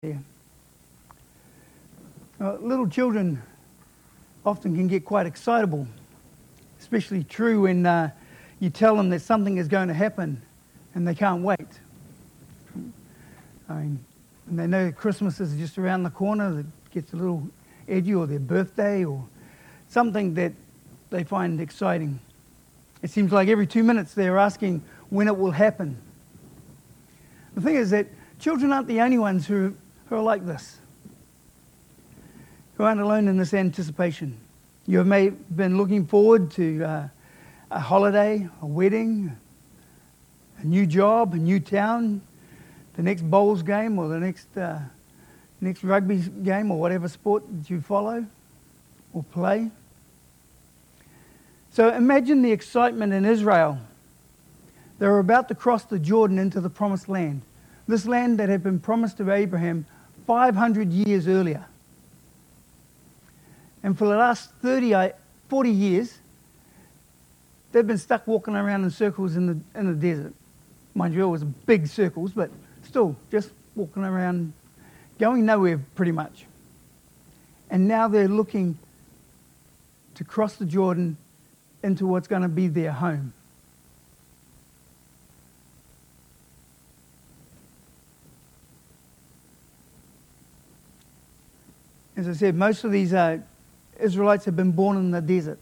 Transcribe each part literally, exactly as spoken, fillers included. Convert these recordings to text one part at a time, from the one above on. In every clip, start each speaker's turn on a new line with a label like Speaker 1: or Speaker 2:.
Speaker 1: Yeah. Uh, little children often can get quite excitable, especially true when uh, you tell them that something is going to happen and they can't wait. I mean, and they know that Christmas is just around the corner, that gets a little edgy, or their birthday, or something that they find exciting. It seems like every two minutes they're asking when it will happen. The thing is that children aren't the only ones who, who are like this, who aren't alone in this anticipation. You have may been looking forward to uh, a holiday, a wedding, a new job, a new town, the next bowls game, or the next uh, next rugby game, or whatever sport that you follow or play. So imagine the excitement in Israel. They were about to cross the Jordan into the promised land. This land that had been promised to Abraham five hundred years earlier. And for the last thirty, forty years, they've been stuck walking around in circles in the in the desert. Mind you, it was big circles, but still, just walking around, going nowhere pretty much. And now they're looking to cross the Jordan into what's going to be their home. As I said, most of these uh, Israelites have been born in the desert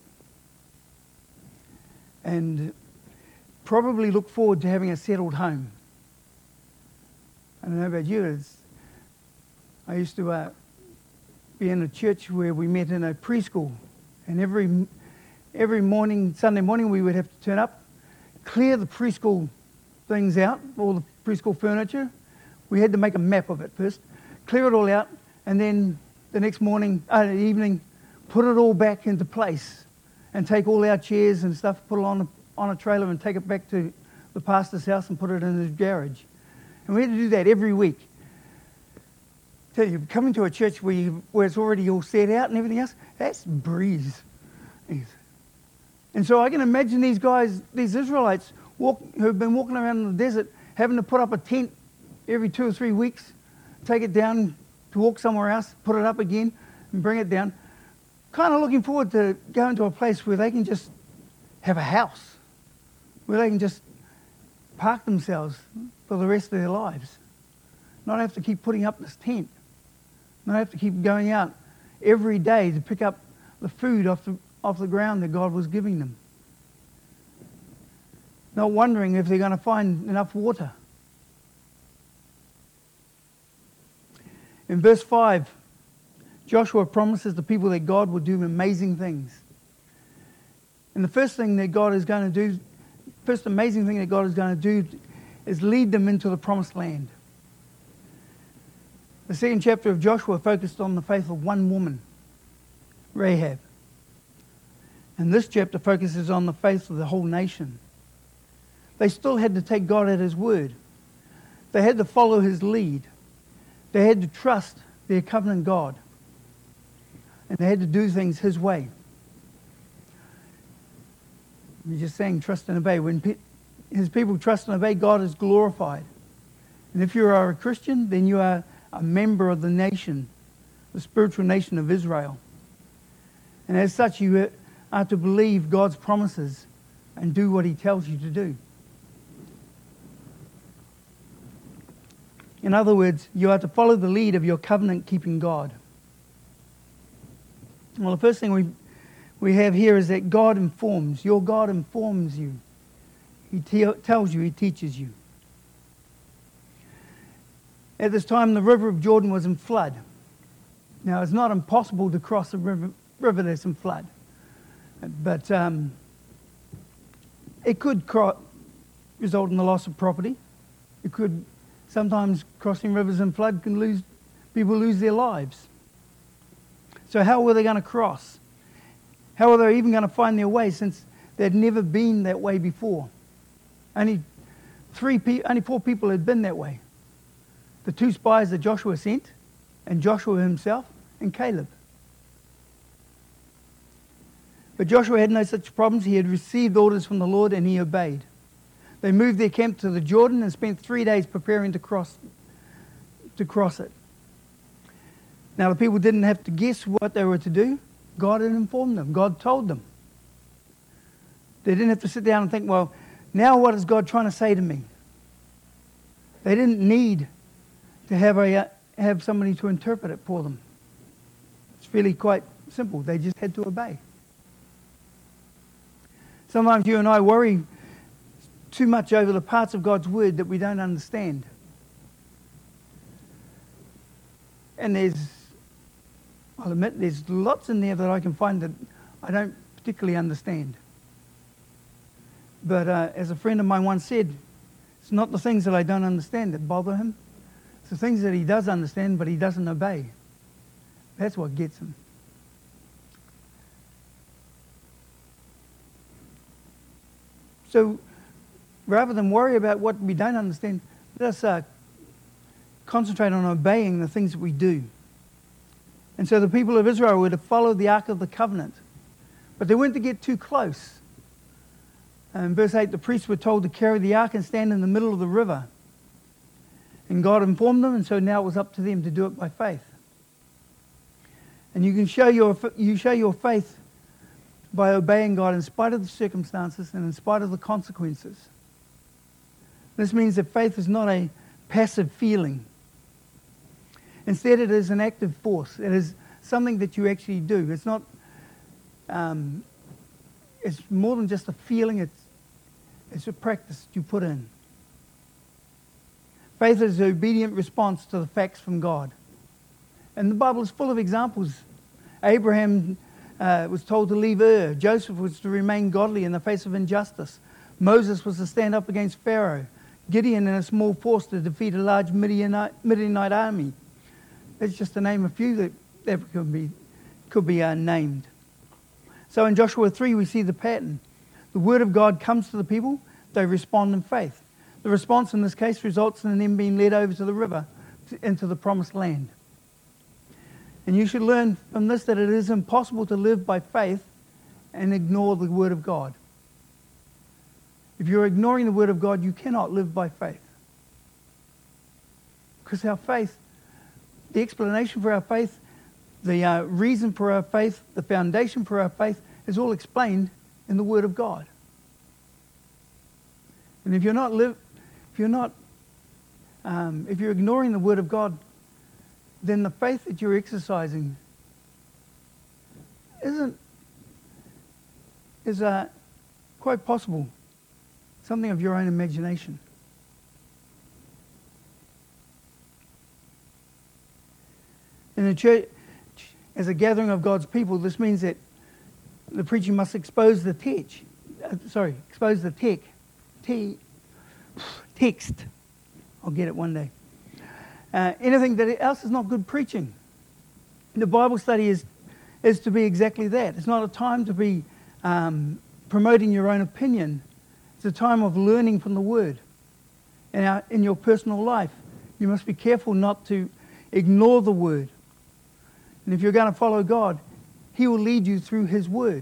Speaker 1: and probably look forward to having a settled home. I don't know about you. It's, I used to uh, be in a church where we met in a preschool, and every every morning, Sunday morning, we would have to turn up, clear the preschool things out, all the preschool furniture. We had to make a map of it first, clear it all out, and then the next morning, uh, evening, put it all back into place, and take all our chairs and stuff, put it on a, on a trailer, and take it back to the pastor's house and put it in his garage. And we had to do that every week. Tell you, coming to a church where, you, where it's already all set out and everything else, that's breeze. And so I can imagine these guys, these Israelites, walk, who have been walking around in the desert, having to put up a tent every two or three weeks, take it down to walk somewhere else, put it up again, and bring it down. Kind of looking forward to going to a place where they can just have a house, where they can just park themselves for the rest of their lives. Not have to keep putting up this tent. Not have to keep going out every day to pick up the food off the, off the ground that God was giving them. Not wondering if they're going to find enough water. In verse five, Joshua promises the people that God will do amazing things. And the first thing that God is going to do, first amazing thing that God is going to do is lead them into the promised land. The second chapter of Joshua focused on the faith of one woman, Rahab. And this chapter focuses on the faith of the whole nation. They still had to take God at His word. They had to follow His lead. They had to trust their covenant God. And they had to do things His way. We're just saying trust and obey. When pe- His people trust and obey, God is glorified. And if you are a Christian, then you are a member of the nation, the spiritual nation of Israel. And as such, you are to believe God's promises and do what He tells you to do. In other words, you are to follow the lead of your covenant-keeping God. Well, the first thing we we have here is that God informs. Your God informs you. He te- tells you, He teaches you. At this time, the river of Jordan was in flood. Now, it's not impossible to cross a river, river that's in flood. But um, it could cro- result in the loss of property. It could, sometimes crossing rivers in flood can lose, people lose their lives. So how were they going to cross? How were they even going to find their way, since they'd never been that way before? Only three, pe- only four people had been that way. The two spies that Joshua sent, and Joshua himself, and Caleb. But Joshua had no such problems. He had received orders from the Lord, and he obeyed. They moved their camp to the Jordan and spent three days preparing to cross to cross it. Now, the people didn't have to guess what they were to do. God had informed them. God told them. They didn't have to sit down and think, well, now what is God trying to say to me? They didn't need to have a uh, have somebody to interpret it for them. It's really quite simple. They just had to obey. Sometimes you and I worry too much over the parts of God's Word that we don't understand. And there's, I'll admit, there's lots in there that I can find that I don't particularly understand. But uh, as a friend of mine once said, it's not the things that I don't understand that bother him. It's the things that he does understand, but he doesn't obey. That's what gets him. So rather than worry about what we don't understand, let us uh, concentrate on obeying the things that we do. And so the people of Israel were to follow the Ark of the Covenant, but they weren't to get too close. In verse eight, the priests were told to carry the ark and stand in the middle of the river. And God informed them, and so now it was up to them to do it by faith. And you can show your you show your faith by obeying God in spite of the circumstances and in spite of the consequences. This means that faith is not a passive feeling. Instead, it is an active force. It is something that you actually do. It's not. Um, it's more than just a feeling. It's it's a practice you put in. Faith is an obedient response to the facts from God. And the Bible is full of examples. Abraham uh, was told to leave Ur. Joseph was to remain godly in the face of injustice. Moses was to stand up against Pharaoh. Gideon and a small force to defeat a large Midianite, Midianite army. That's just to name a few that, that could be, could be uh, named. So in Joshua three we see the pattern. The word of God comes to the people, they respond in faith. The response in this case results in them being led over to the river, to, into the promised land. And you should learn from this that it is impossible to live by faith and ignore the word of God. If you're ignoring the word of God, you cannot live by faith. Because our faith, the explanation for our faith, the uh, reason for our faith, the foundation for our faith is all explained in the Word of God. And if you're not live, if you're not, um, if you're ignoring the Word of God, then the faith that you're exercising isn't is uh, quite possible something of your own imagination. In the church, as a gathering of God's people, this means that the preacher must expose the text. Uh, sorry, expose the tech, te, text. I'll get it one day. Uh, anything that else is not good preaching. The Bible study is is to be exactly that. It's not a time to be um, promoting your own opinion. It's a time of learning from the Word. And uh, in your personal life, you must be careful not to ignore the Word. And if you're going to follow God, He will lead you through His Word.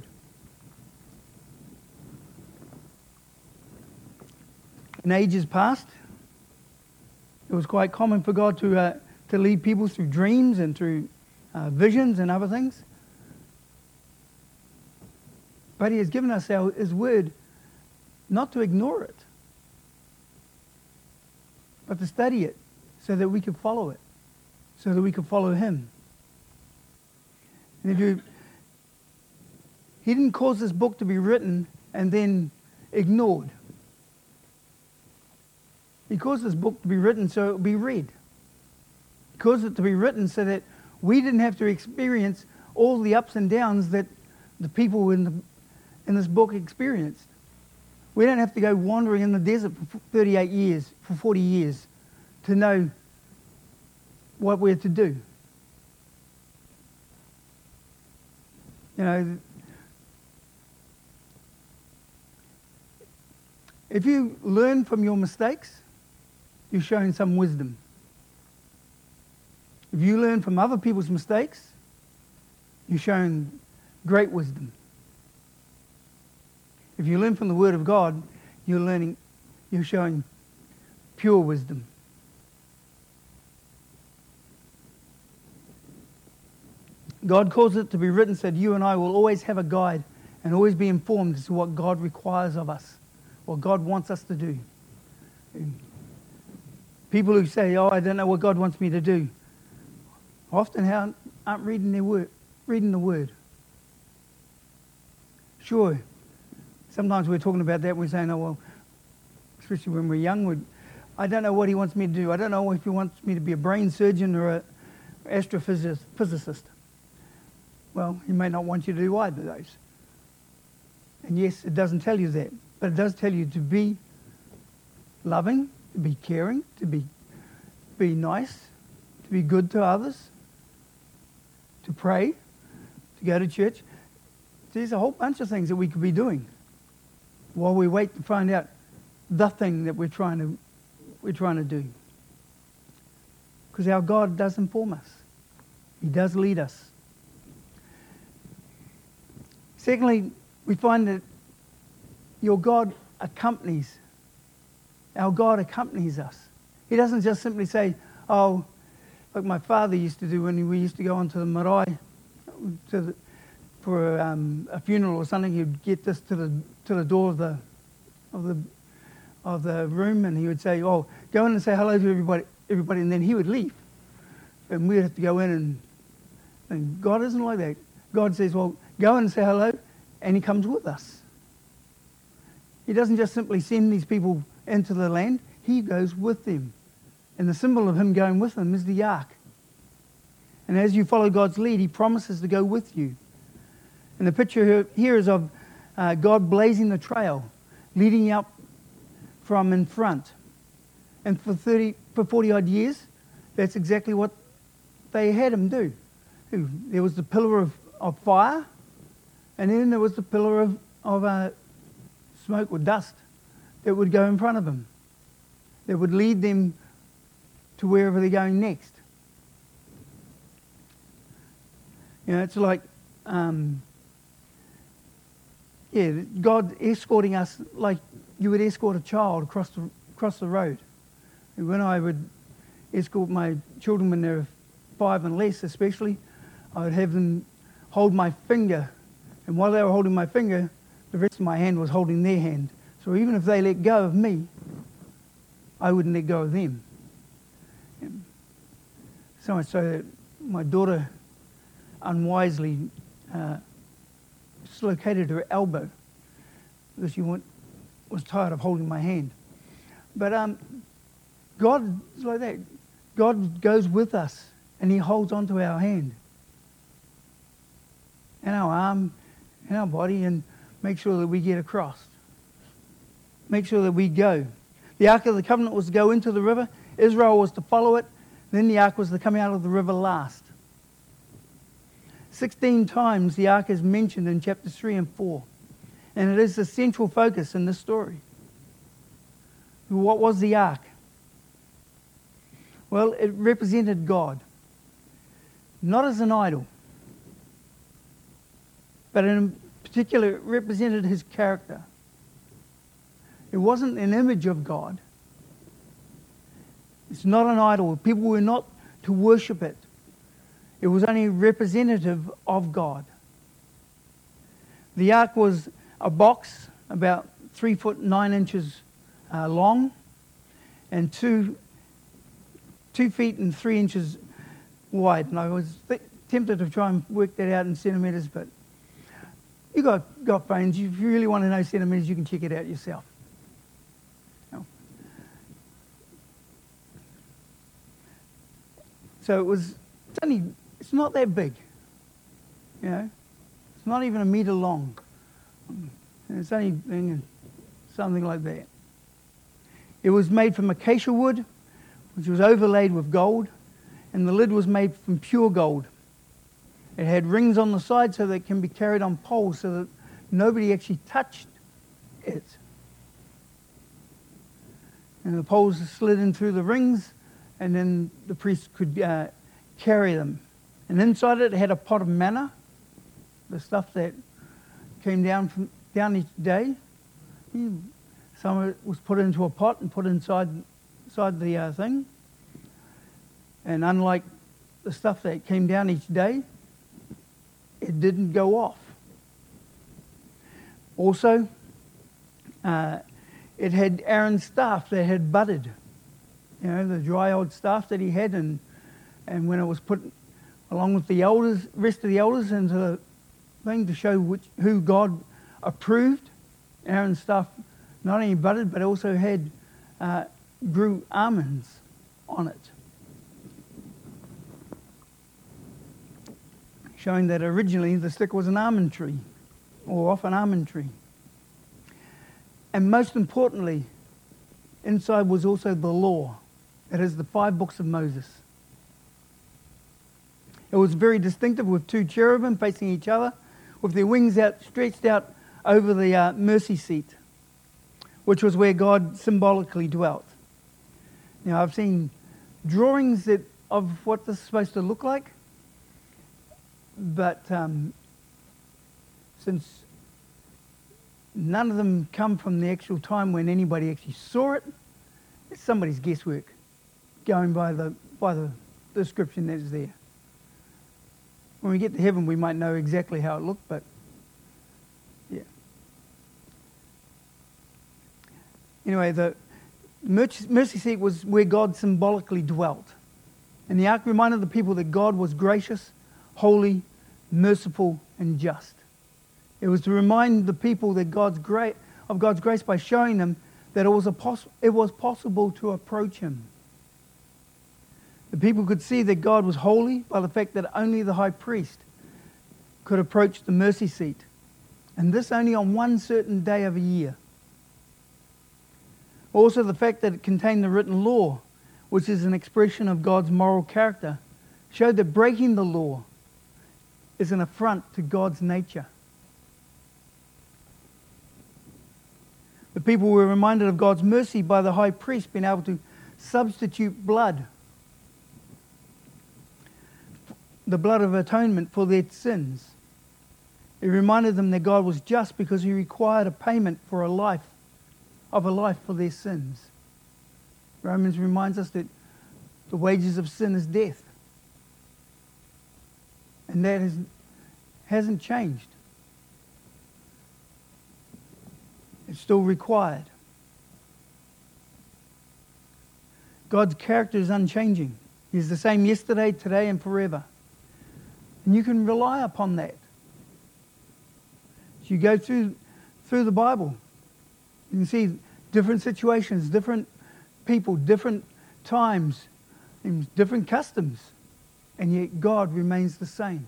Speaker 1: In ages past, it was quite common for God to uh, to lead people through dreams and through uh, visions and other things. But He has given us our, His Word not to ignore it, but to study it so that we can follow it, so that we can follow Him. And if you, He didn't cause this book to be written and then ignored. He caused this book to be written so it would be read. He caused it to be written so that we didn't have to experience all the ups and downs that the people in the, in this book experienced. We don't have to go wandering in the desert for thirty-eight years, for forty years, to know what we're to do. You know, if you learn from your mistakes, you're showing some wisdom. If you learn from other people's mistakes, you're showing great wisdom. If you learn from the Word of God, you're learning, you're showing pure wisdom. God calls it to be written so that you and I will always have a guide and always be informed as to what God requires of us, what God wants us to do. People who say, oh, I don't know what God wants me to do, often aren't reading their word, reading the Word. Sure, sometimes we're talking about that and we're saying, oh, well, especially when we're young, we're, I don't know what he wants me to do. I don't know if he wants me to be a brain surgeon or an astrophysicist. Well, he may not want you to do either of those. And yes, it doesn't tell you that, but it does tell you to be loving, to be caring, to be, be nice, to be good to others, to pray, to go to church. There's a whole bunch of things that we could be doing while we wait to find out the thing that we're trying to we're trying to do. Because our God does inform us. He does lead us. Secondly, we find that your God accompanies. Our God accompanies us. He doesn't just simply say, oh, like my father used to do when we used to go onto the marae to the, for um, a funeral or something. He'd get this to the to the door of the of the of the room, and he would say, "Oh, go in and say hello to everybody, everybody," and then he would leave, and we'd have to go in and. And God isn't like that. God says, "Well, go in and say hello," and He comes with us. He doesn't just simply send these people into the land; He goes with them, and the symbol of Him going with them is the ark. And as you follow God's lead, He promises to go with you. And the picture here is of uh, God blazing the trail, leading you up from in front. And for thirty, for forty odd years, that's exactly what they had Him do. There was the pillar of, of fire, and then there was the pillar of, of uh, smoke or dust that would go in front of Him, that would lead them to wherever they're going next. You know, it's like, um, yeah, God escorting us like you would escort a child across the, across the road. And when I would escort my children when they're five and less especially, I would have them hold my finger. And while they were holding my finger, the rest of my hand was holding their hand. So even if they let go of me, I wouldn't let go of them. And so much so that my daughter unwisely uh, dislocated her elbow because she went, was tired of holding my hand. But um, God is like that. God goes with us and He holds onto our hand and our arm and our body and make sure that we get across. Make sure that we go. The Ark of the Covenant was to go into the river. Israel was to follow it. Then the Ark was to come out of the river last. Sixteen times the Ark is mentioned in chapters three and four. And it is the central focus in this story. What was the Ark? Well, it represented God. Not as an idol, but in particular, it represented His character. It wasn't an image of God. It's not an idol. People were not to worship it. It was only representative of God. The ark was a box about three foot nine inches uh, long and two, two feet and three inches wide. And I was th- tempted to try and work that out in centimetres, but you got got phones. If you really want to know centimetres, you can check it out yourself. No. So it was. It's only. It's not that big. You know, it's not even a metre long. It's only something like that. It was made from acacia wood, which was overlaid with gold, and the lid was made from pure gold. It had rings on the side so that it can be carried on poles so that nobody actually touched it. And the poles slid in through the rings, and then the priest could uh, carry them. And inside it, it had a pot of manna, the stuff that came down from down each day. Some of it was put into a pot and put inside, inside the uh, thing. And unlike the stuff that came down each day, it didn't go off. Also, uh, it had Aaron's staff that had budded. You know, the dry old staff that he had, and and when it was put along with the elders, rest of the elders into the thing to show which who God approved, Aaron's staff not only budded but also had uh, grew almonds on it, showing that originally the stick was an almond tree, or off an almond tree. And most importantly, inside was also the law. It is the five books of Moses. It was very distinctive, with two cherubim facing each other, with their wings out, stretched out over the uh, mercy seat, which was where God symbolically dwelt. Now, I've seen drawings that, of what this is supposed to look like, but um, since none of them come from the actual time when anybody actually saw it, it's somebody's guesswork, going by the by the description that is there. When we get to heaven, we might know exactly how it looked, but yeah. Anyway, the mercy seat was where God symbolically dwelt. And the ark reminded the people that God was gracious, holy, merciful, and just. It was to remind the people that God's gra- of God's grace by showing them that it was, a poss- it was possible to approach Him. The people could see that God was holy by the fact that only the high priest could approach the mercy seat, and this only on one certain day of a year. Also, the fact that it contained the written law, which is an expression of God's moral character, showed that breaking the law is an affront to God's nature. The people were reminded of God's mercy by the high priest being able to substitute blood, the blood of atonement for their sins. It reminded them that God was just because He required a payment for a life, of a life for their sins. Romans reminds us that the wages of sin is death. And that is, hasn't changed. It's still required. God's character is unchanging. He's the same yesterday, today, and forever. And you can rely upon that. As you go through through the Bible, you can see different situations, different people, different times, and different customs, and yet God remains the same.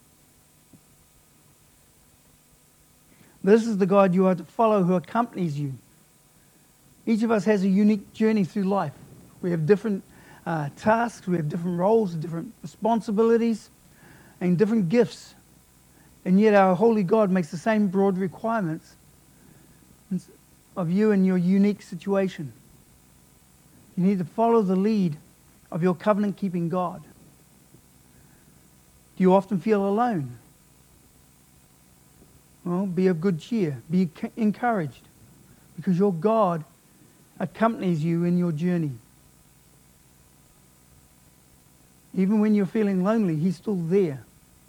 Speaker 1: This is the God you are to follow, who accompanies you. Each of us has a unique journey through life. We have different uh, tasks, we have different roles, different responsibilities, and different gifts. And yet our holy God makes the same broad requirements of you and your unique situation. You need to follow the lead of your covenant-keeping God. Do you often feel alone? Well, be of good cheer. Be encouraged, because your God accompanies you in your journey. Even when you're feeling lonely, He's still there.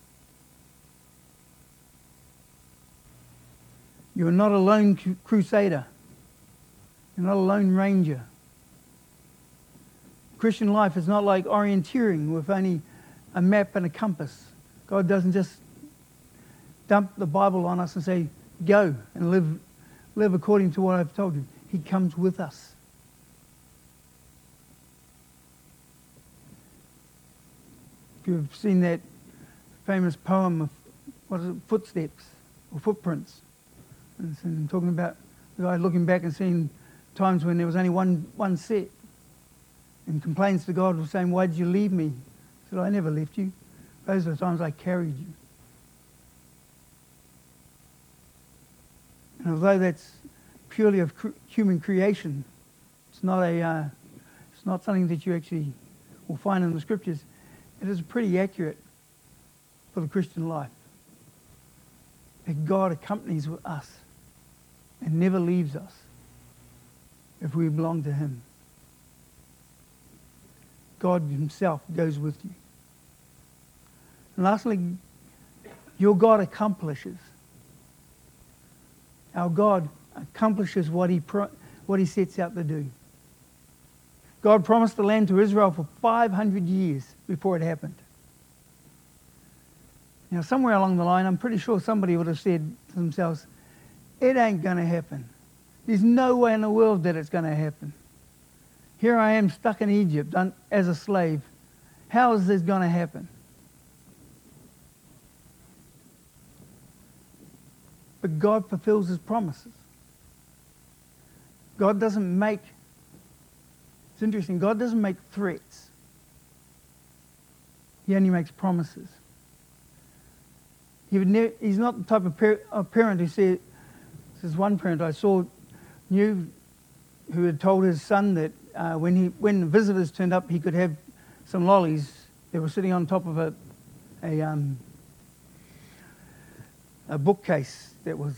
Speaker 1: You're not a lone crusader. You're not a lone ranger. Christian life is not like orienteering with only a map and a compass. God doesn't just dump the Bible on us and say, go and live, live according to what I've told you. He comes with us. If you've seen that famous poem of, what is it, Footsteps or Footprints, and talking about the guy looking back and seeing times when there was only one one set, and complains to God, saying, why did you leave me? He said, I never left you. Those are the times I carried you. And although that's purely of cr- human creation, it's not a uh, it's not something that you actually will find in the scriptures. It is pretty accurate for the Christian life. That God accompanies with us and never leaves us if we belong to Him. God Himself goes with you. And lastly, Your God accomplishes. Our God accomplishes what he, pro- what he sets out to do. God promised the land to Israel for five hundred years before it happened. Now, somewhere along the line, I'm pretty sure somebody would have said to themselves, it ain't going to happen. There's no way in the world that it's going to happen. Here I am stuck in Egypt as a slave. How is this going to happen? But God fulfills his promises. God doesn't make, it's interesting, God doesn't make threats. He only makes promises. He would never, he's not the type of, par- of parent who said, this is one parent I saw, knew, who had told his son that uh, when he when the visitors turned up, he could have some lollies. They were sitting on top of a a, um, a bookcase that was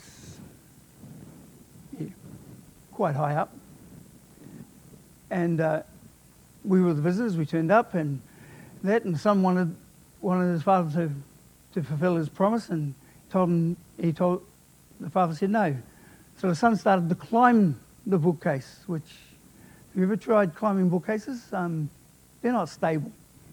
Speaker 1: yeah, quite high up. And uh, we were the visitors. We turned up, and that, and the son wanted wanted his father to to fulfill his promise, and told him he told the father said no. So the son started to climb the bookcase, which, have you ever tried climbing bookcases? Um, they're not stable.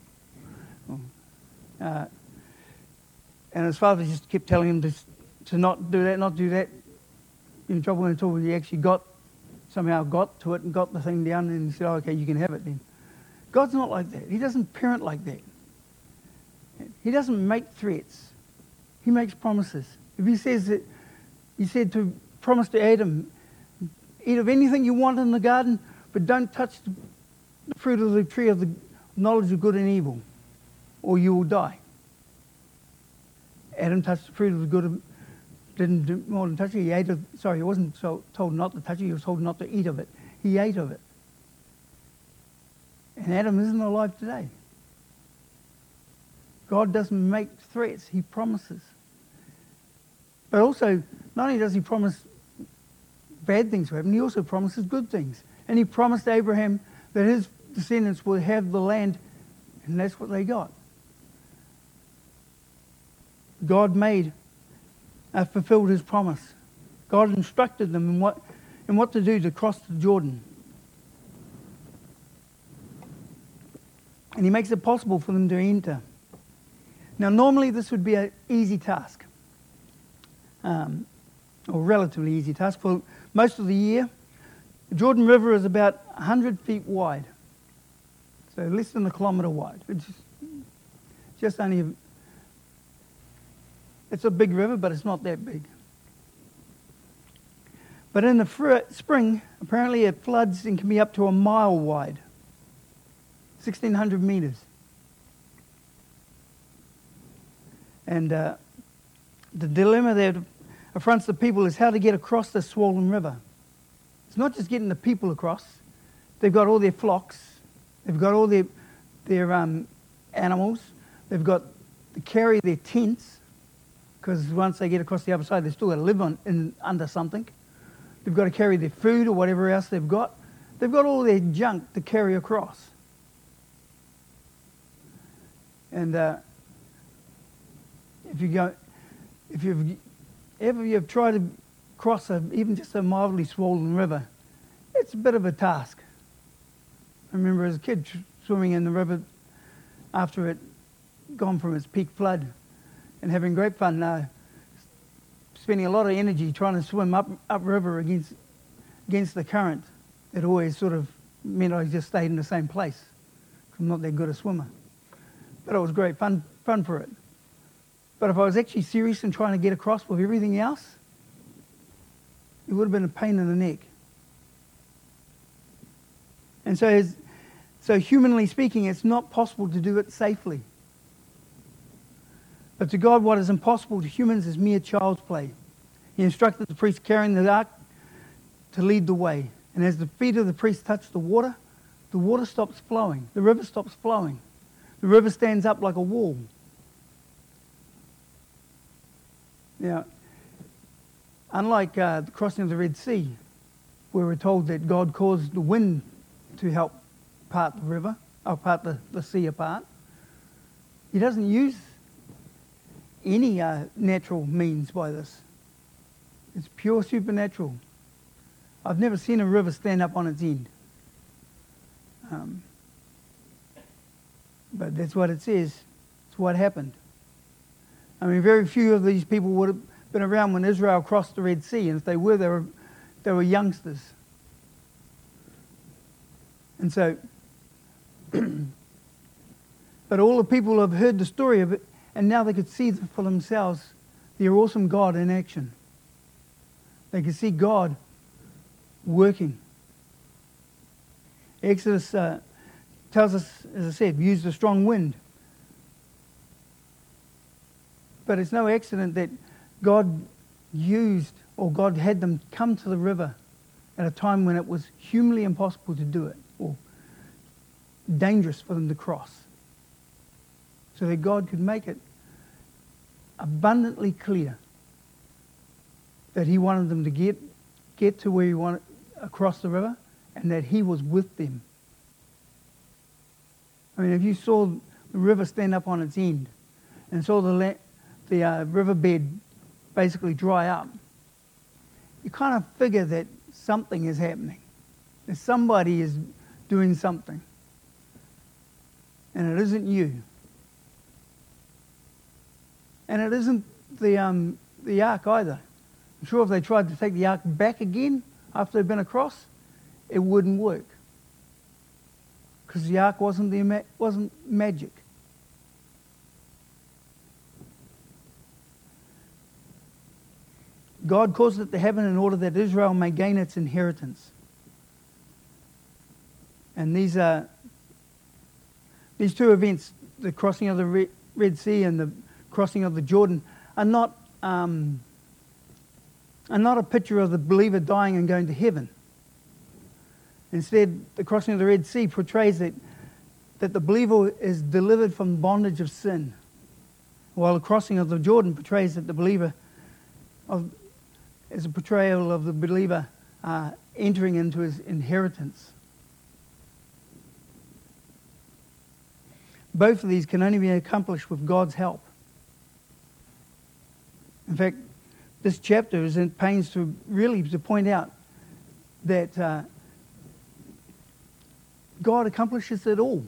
Speaker 1: Uh, and his father just kept telling him to, to not do that, not do that. In trouble until he actually got, somehow got to it and got the thing down, and he said, oh, okay, you can have it then. God's not like that. He doesn't parent like that. He doesn't make threats. He makes promises. If he says that, he said to promise to Adam, eat of anything you want in the garden, but don't touch the fruit of the tree of the knowledge of good and evil, or you will die. Adam touched the fruit of the good, of, didn't do more than touch it. He ate of, sorry, he wasn't so, told not to touch it. He was told not to eat of it. He ate of it. And Adam isn't alive today. God doesn't make threats. He promises. But also, not only does he promise bad things to happen, he also promises good things. And he promised Abraham that his descendants would have the land, and that's what they got. God made, uh, fulfilled his promise. God instructed them in what, in what to do to cross the Jordan. And he makes it possible for them to enter. Now, normally this would be an easy task, um, or relatively easy task. For most of the year, the Jordan River is about one hundred feet wide, so less than a kilometre wide. It's just, just only, a, it's a big river, but it's not that big. But in the fr- spring, apparently it floods and can be up to a mile wide, sixteen hundred metres. And uh, the dilemma that affronts the people is how to get across this swollen river. It's not just getting the people across. They've got all their flocks. They've got all their their um, animals. They've got to carry their tents, because once they get across the other side, they've still got to live on in, under something. They've got to carry their food or whatever else they've got. They've got all their junk to carry across. And uh, if you go, if you've ever you've tried to cross a, even just a mildly swollen river, it's a bit of a task. I remember as a kid swimming in the river after it gone from its peak flood and having great fun, uh, spending a lot of energy trying to swim up upriver against against the current. It always sort of meant I just stayed in the same place. I'm not that good a swimmer. But it was great fun fun for it. But if I was actually serious in trying to get across with everything else, it would have been a pain in the neck. And so, as, so humanly speaking, it's not possible to do it safely. But to God, what is impossible to humans is mere child's play. He instructed the priest carrying the ark to lead the way. And as the feet of the priest touch the water, the water stops flowing. The river stops flowing. The river stands up like a wall. Now, unlike uh, the crossing of the Red Sea, where we're told that God caused the wind to help part the river, or part the, the sea apart, he doesn't use any uh, natural means by this. It's pure supernatural. I've never seen a river stand up on its end. Um, but that's what it says. It's what happened. I mean, very few of these people would have been around when Israel crossed the Red Sea, and if they were, they were, they were youngsters. And so, but all the people have heard the story of it, and now they could see for themselves their awesome God in action. They could see God working. Exodus uh, tells us, as I said, used a strong wind. But it's no accident that God used, or God had them come to the river at a time when it was humanly impossible to do it, or dangerous for them to cross. So that God could make it abundantly clear that He wanted them to get, get to where He wanted, across the river, and that He was with them. I mean, if you saw the river stand up on its end and saw the la- the uh, riverbed basically dry up, you kind of figure that something is happening. That somebody is doing something. And it isn't you. And it isn't the um, the ark either. I'm sure if they tried to take the ark back again after they'd been across, it wouldn't work. Because the ark wasn't, the ma- wasn't magic. God caused it to happen in order that Israel may gain its inheritance. And these are these two events, the crossing of the Red Sea and the crossing of the Jordan, are not um, are not a picture of the believer dying and going to heaven. Instead, the crossing of the Red Sea portrays that, that the believer is delivered from bondage of sin, while the crossing of the Jordan portrays that the believer of, is a portrayal of the believer uh, entering into his inheritance. Both of these can only be accomplished with God's help. In fact, this chapter is in pains to really to point out that uh, God accomplishes it all.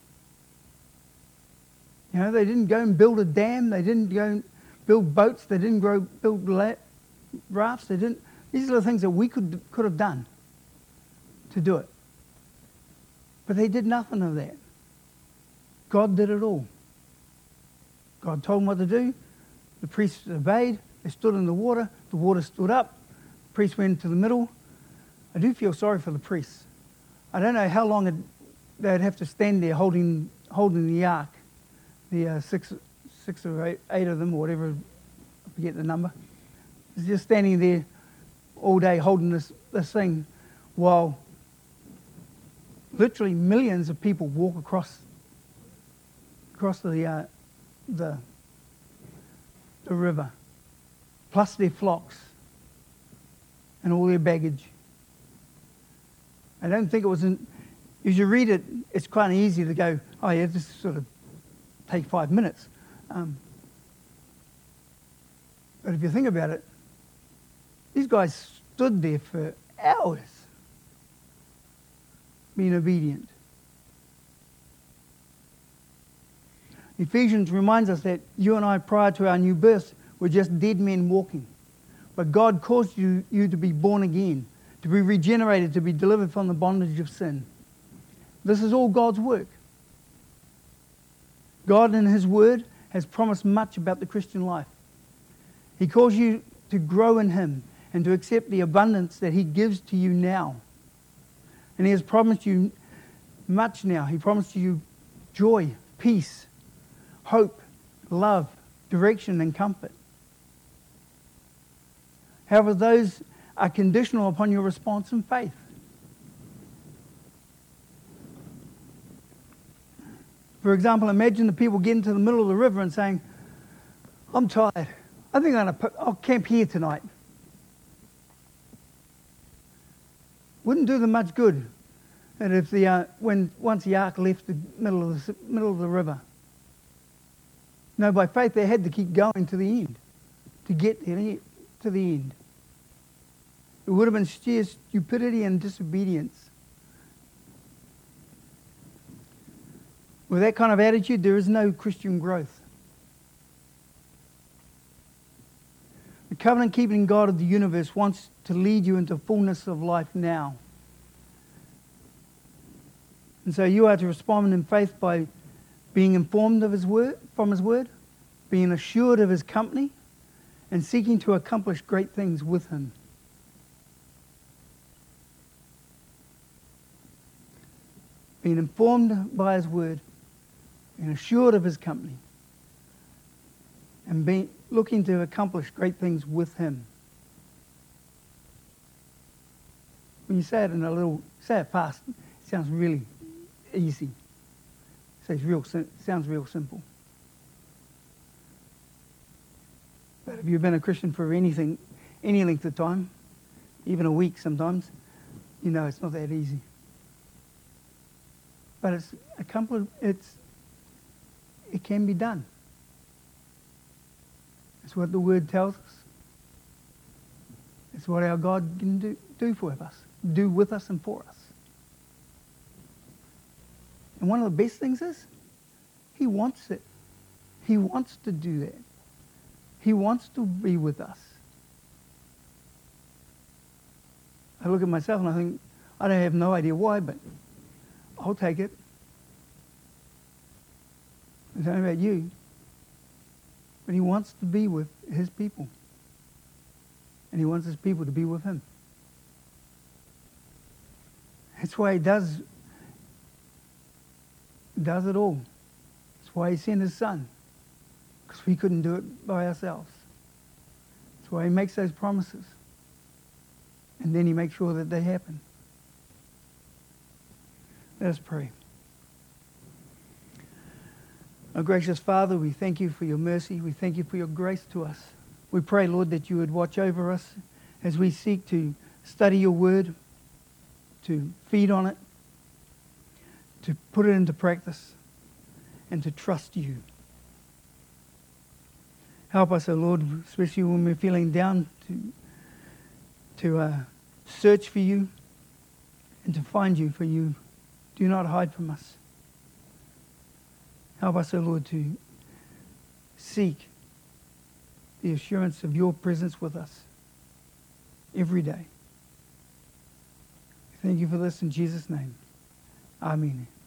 Speaker 1: You know, they didn't go and build a dam. They didn't go and build boats. They didn't grow, build la- rafts. They didn't. These are the things that we could could have done to do it. But they did nothing of that. God did it all. God told them what to do. The priests obeyed. They stood in the water. The water stood up. The priests went into the middle. I do feel sorry for the priests. I don't know how long it, they'd have to stand there holding holding the ark. The uh, six, six or eight, eight of them, or whatever, I forget the number. It's just standing there all day holding this, this thing while literally millions of people walk across across the uh, the the river, plus their flocks and all their baggage. I don't think it was in, as you read it, it's quite easy to go, oh yeah, this sort of take five minutes. Um, but if you think about it, these guys stood there for hours being obedient. Ephesians reminds us that you and I, prior to our new birth, were just dead men walking. But God caused you, you to be born again, to be regenerated, to be delivered from the bondage of sin. This is all God's work. God in His Word has promised much about the Christian life. He calls you to grow in Him and to accept the abundance that He gives to you now. And He has promised you much now. He promised you joy, peace, hope, love, direction and comfort. However, those are conditional upon your response in faith. For example, imagine the people getting to the middle of the river and saying, I'm tired. I think I'm going to I'll camp here tonight. Wouldn't do them much good. And if the uh, when once the ark left the middle of the middle of the river, No, by faith they had to keep going to the end, to get there, to the end. It would have been sheer stupidity and disobedience. With that kind of attitude, there is no Christian growth. The covenant-keeping God of the universe wants to lead you into fullness of life now. And so you are to respond in faith by being informed of His word, from His word, being assured of His company, and seeking to accomplish great things with Him. Being informed by His word, being assured of His company, and being looking to accomplish great things with Him. When you say it in a little, say it fast, it sounds really easy. So it's real, sounds real simple. But if you've been a Christian for anything, any length of time, even a week sometimes, you know it's not that easy. But it's accomplished. It's it can be done. It's what the Word tells us. It's what our God can do, do for us, do with us and for us. And one of the best things is, He wants it. He wants to do that. He wants to be with us. I look at myself and I think, I don't have no idea why, but I'll take it. I don't know about you, but He wants to be with His people. And He wants His people to be with Him. That's why He does, does it all. That's why He sent His Son. Because we couldn't do it by ourselves. That's why He makes those promises. And then He makes sure that they happen. Let us pray. Our gracious Father, we thank You for Your mercy. We thank You for Your grace to us. We pray, Lord, that You would watch over us as we seek to study Your word, to feed on it, to put it into practice, and to trust You. Help us, O Lord, especially when we're feeling down, to, to uh, search for You and to find You, for You do not hide from us. Help us, O Lord, to seek the assurance of Your presence with us every day. Thank You for this in Jesus' name. Amen.